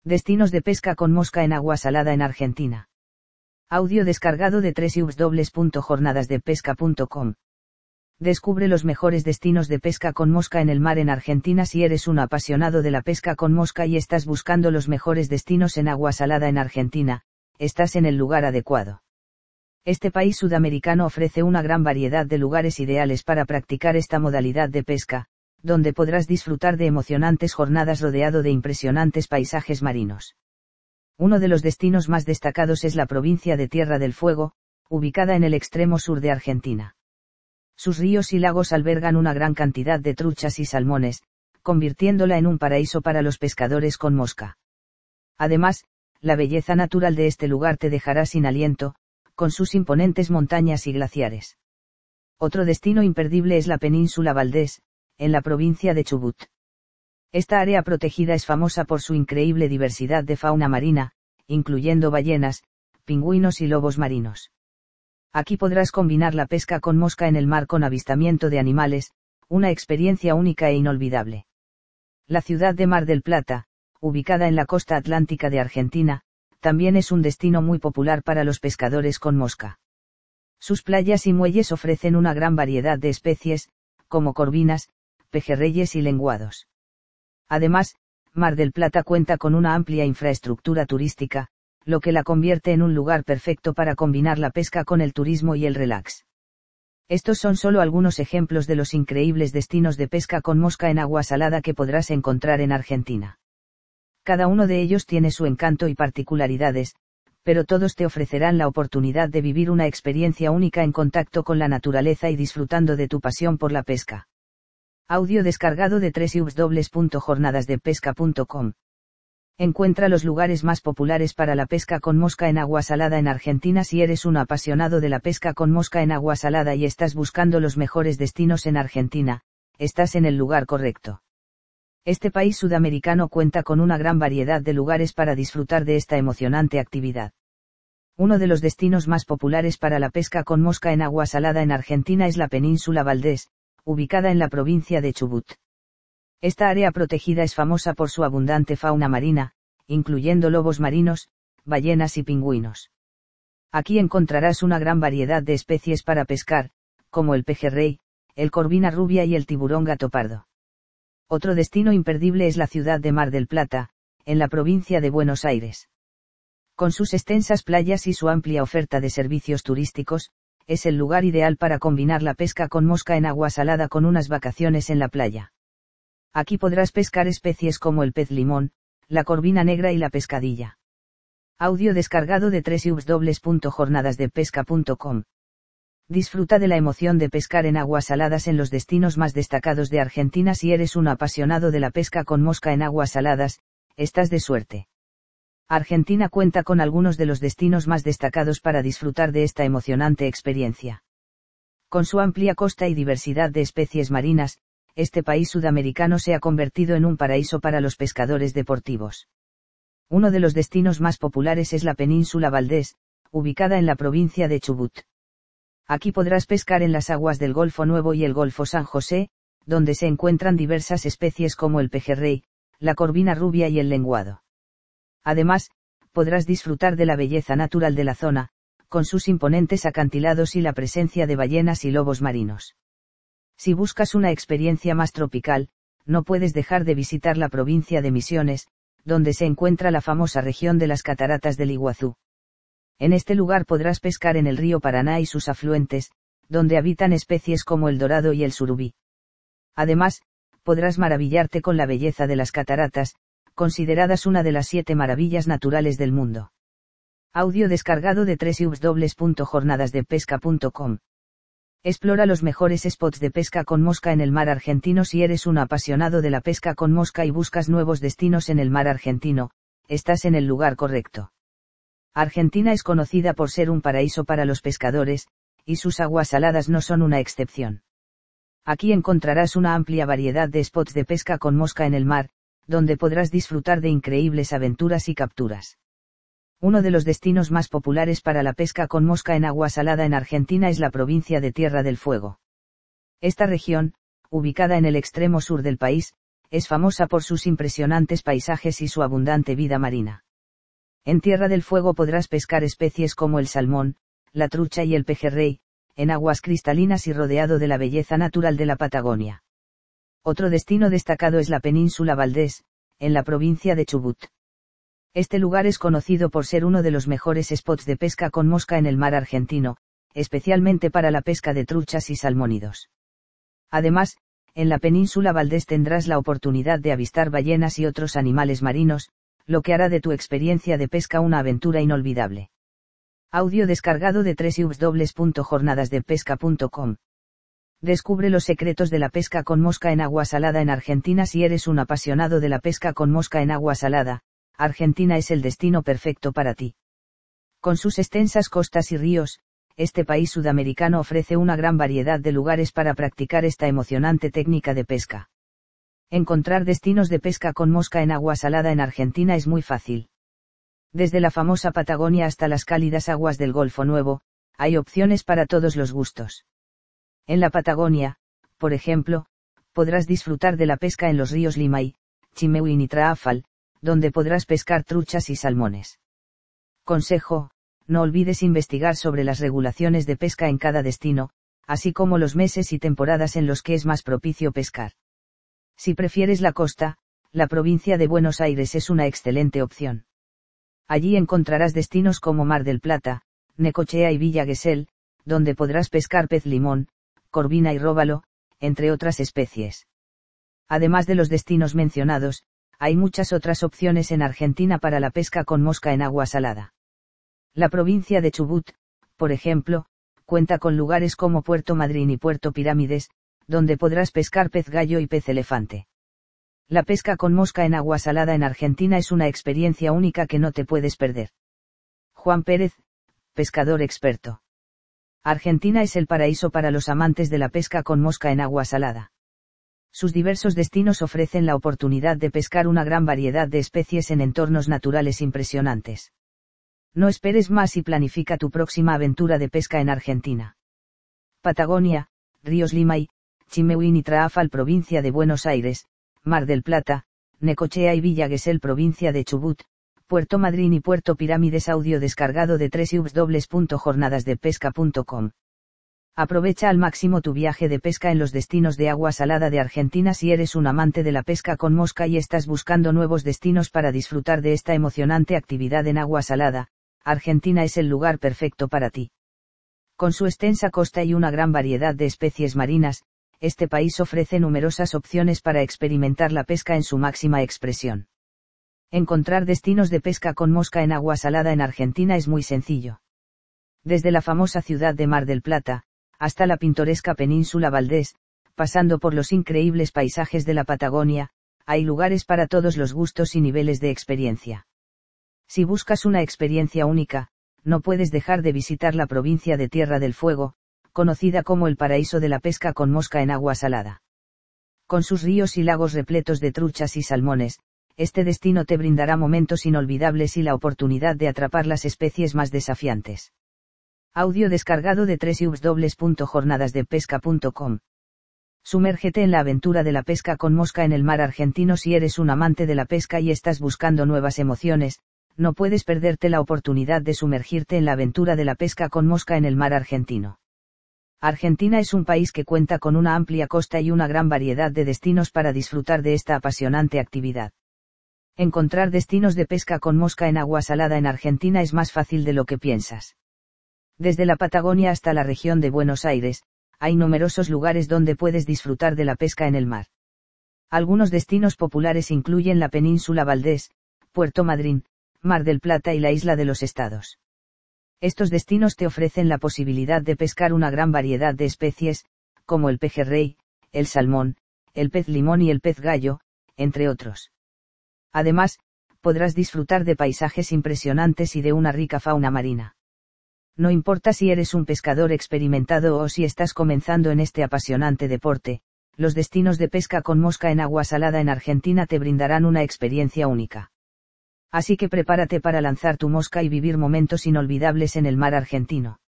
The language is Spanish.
Destinos de pesca con mosca en agua salada en Argentina. Audio descargado de www.jornadasdepesca.com. Descubre los mejores destinos de pesca con mosca en el mar en Argentina. Si eres un apasionado de la pesca con mosca y estás buscando los mejores destinos en agua salada en Argentina, estás en el lugar adecuado. Este país sudamericano ofrece una gran variedad de lugares ideales para practicar esta modalidad de pesca, donde podrás disfrutar de emocionantes jornadas rodeado de impresionantes paisajes marinos. Uno de los destinos más destacados es la provincia de Tierra del Fuego, ubicada en el extremo sur de Argentina. Sus ríos y lagos albergan una gran cantidad de truchas y salmones, convirtiéndola en un paraíso para los pescadores con mosca. Además, la belleza natural de este lugar te dejará sin aliento, con sus imponentes montañas y glaciares. Otro destino imperdible es la península Valdés, en la provincia de Chubut. Esta área protegida es famosa por su increíble diversidad de fauna marina, incluyendo ballenas, pingüinos y lobos marinos. Aquí podrás combinar la pesca con mosca en el mar con avistamiento de animales, una experiencia única e inolvidable. La ciudad de Mar del Plata, ubicada en la costa atlántica de Argentina, también es un destino muy popular para los pescadores con mosca. Sus playas y muelles ofrecen una gran variedad de especies, como corvinas, pejerreyes y lenguados. Además, Mar del Plata cuenta con una amplia infraestructura turística, lo que la convierte en un lugar perfecto para combinar la pesca con el turismo y el relax. Estos son solo algunos ejemplos de los increíbles destinos de pesca con mosca en agua salada que podrás encontrar en Argentina. Cada uno de ellos tiene su encanto y particularidades, pero todos te ofrecerán la oportunidad de vivir una experiencia única en contacto con la naturaleza y disfrutando de tu pasión por la pesca. Audio descargado de www.jornadasdepesca.com. Encuentra los lugares más populares para la pesca con mosca en agua salada en Argentina. Si eres un apasionado de la pesca con mosca en agua salada y estás buscando los mejores destinos en Argentina, estás en el lugar correcto. Este país sudamericano cuenta con una gran variedad de lugares para disfrutar de esta emocionante actividad. Uno de los destinos más populares para la pesca con mosca en agua salada en Argentina es la península Valdés, ubicada en la provincia de Chubut. Esta área protegida es famosa por su abundante fauna marina, incluyendo lobos marinos, ballenas y pingüinos. Aquí encontrarás una gran variedad de especies para pescar, como el pejerrey, el corvina rubia y el tiburón gato pardo. Otro destino imperdible es la ciudad de Mar del Plata, en la provincia de Buenos Aires. Con sus extensas playas y su amplia oferta de servicios turísticos, es el lugar ideal para combinar la pesca con mosca en agua salada con unas vacaciones en la playa. Aquí podrás pescar especies como el pez limón, la corvina negra y la pescadilla. Audio descargado de www.jornadasdepesca.com. Disfruta de la emoción de pescar en aguas saladas en los destinos más destacados de Argentina. Si eres un apasionado de la pesca con mosca en aguas saladas, estás de suerte. Argentina cuenta con algunos de los destinos más destacados para disfrutar de esta emocionante experiencia. Con su amplia costa y diversidad de especies marinas, este país sudamericano se ha convertido en un paraíso para los pescadores deportivos. Uno de los destinos más populares es la península Valdés, ubicada en la provincia de Chubut. Aquí podrás pescar en las aguas del Golfo Nuevo y el Golfo San José, donde se encuentran diversas especies como el pejerrey, la corvina rubia y el lenguado. Además, podrás disfrutar de la belleza natural de la zona, con sus imponentes acantilados y la presencia de ballenas y lobos marinos. Si buscas una experiencia más tropical, no puedes dejar de visitar la provincia de Misiones, donde se encuentra la famosa región de las cataratas del Iguazú. En este lugar podrás pescar en el río Paraná y sus afluentes, donde habitan especies como el dorado y el surubí. Además, podrás maravillarte con la belleza de las cataratas, consideradas una de las 7 maravillas naturales del mundo. Audio descargado de www.jornadasdepesca.com. Explora los mejores spots de pesca con mosca en el mar argentino. Si eres un apasionado de la pesca con mosca y buscas nuevos destinos en el mar argentino, estás en el lugar correcto. Argentina es conocida por ser un paraíso para los pescadores, y sus aguas saladas no son una excepción. Aquí encontrarás una amplia variedad de spots de pesca con mosca en el mar, donde podrás disfrutar de increíbles aventuras y capturas. Uno de los destinos más populares para la pesca con mosca en agua salada en Argentina es la provincia de Tierra del Fuego. Esta región, ubicada en el extremo sur del país, es famosa por sus impresionantes paisajes y su abundante vida marina. En Tierra del Fuego podrás pescar especies como el salmón, la trucha y el pejerrey, en aguas cristalinas y rodeado de la belleza natural de la Patagonia. Otro destino destacado es la península Valdés, en la provincia de Chubut. Este lugar es conocido por ser uno de los mejores spots de pesca con mosca en el mar argentino, especialmente para la pesca de truchas y salmónidos. Además, en la península Valdés tendrás la oportunidad de avistar ballenas y otros animales marinos, lo que hará de tu experiencia de pesca una aventura inolvidable. Audio descargado de www.jornadasdepesca.com. Descubre los secretos de la pesca con mosca en agua salada en Argentina. Si eres un apasionado de la pesca con mosca en agua salada, Argentina es el destino perfecto para ti. Con sus extensas costas y ríos, este país sudamericano ofrece una gran variedad de lugares para practicar esta emocionante técnica de pesca. Encontrar destinos de pesca con mosca en agua salada en Argentina es muy fácil. Desde la famosa Patagonia hasta las cálidas aguas del Golfo Nuevo, hay opciones para todos los gustos. En la Patagonia, por ejemplo, podrás disfrutar de la pesca en los ríos Limay, Chimeuín y Traafal, donde podrás pescar truchas y salmones. Consejo: no olvides investigar sobre las regulaciones de pesca en cada destino, así como los meses y temporadas en los que es más propicio pescar. Si prefieres la costa, la provincia de Buenos Aires es una excelente opción. Allí encontrarás destinos como Mar del Plata, Necochea y Villa Gesell, donde podrás pescar pez limón, corvina y róbalo, entre otras especies. Además de los destinos mencionados, hay muchas otras opciones en Argentina para la pesca con mosca en agua salada. La provincia de Chubut, por ejemplo, cuenta con lugares como Puerto Madryn y Puerto Pirámides, donde podrás pescar pez gallo y pez elefante. La pesca con mosca en agua salada en Argentina es una experiencia única que no te puedes perder. Juan Pérez, pescador experto. Argentina es el paraíso para los amantes de la pesca con mosca en agua salada. Sus diversos destinos ofrecen la oportunidad de pescar una gran variedad de especies en entornos naturales impresionantes. No esperes más y planifica tu próxima aventura de pesca en Argentina. Patagonia, ríos Limay, Chimeuín y Traafal, provincia de Buenos Aires, Mar del Plata, Necochea y Villa Gesell, provincia de Chubut, Puerto Madryn y Puerto Pirámides. Audio descargado de www.jornadasdepesca.com. Aprovecha al máximo tu viaje de pesca en los destinos de agua salada de Argentina. Si eres un amante de la pesca con mosca y estás buscando nuevos destinos para disfrutar de esta emocionante actividad en agua salada, Argentina es el lugar perfecto para ti. Con su extensa costa y una gran variedad de especies marinas, este país ofrece numerosas opciones para experimentar la pesca en su máxima expresión. Encontrar destinos de pesca con mosca en agua salada en Argentina es muy sencillo. Desde la famosa ciudad de Mar del Plata, hasta la pintoresca península Valdés, pasando por los increíbles paisajes de la Patagonia, hay lugares para todos los gustos y niveles de experiencia. Si buscas una experiencia única, no puedes dejar de visitar la provincia de Tierra del Fuego, conocida como el paraíso de la pesca con mosca en agua salada. Con sus ríos y lagos repletos de truchas y salmones, este destino te brindará momentos inolvidables y la oportunidad de atrapar las especies más desafiantes. Audio descargado de www.jornadasdepesca.com. Sumérgete en la aventura de la pesca con mosca en el mar argentino. Si eres un amante de la pesca y estás buscando nuevas emociones, no puedes perderte la oportunidad de sumergirte en la aventura de la pesca con mosca en el mar argentino. Argentina es un país que cuenta con una amplia costa y una gran variedad de destinos para disfrutar de esta apasionante actividad. Encontrar destinos de pesca con mosca en agua salada en Argentina es más fácil de lo que piensas. Desde la Patagonia hasta la región de Buenos Aires, hay numerosos lugares donde puedes disfrutar de la pesca en el mar. Algunos destinos populares incluyen la península Valdés, Puerto Madryn, Mar del Plata y la Isla de los Estados. Estos destinos te ofrecen la posibilidad de pescar una gran variedad de especies, como el pejerrey, el salmón, el pez limón y el pez gallo, entre otros. Además, podrás disfrutar de paisajes impresionantes y de una rica fauna marina. No importa si eres un pescador experimentado o si estás comenzando en este apasionante deporte, los destinos de pesca con mosca en agua salada en Argentina te brindarán una experiencia única. Así que prepárate para lanzar tu mosca y vivir momentos inolvidables en el mar argentino.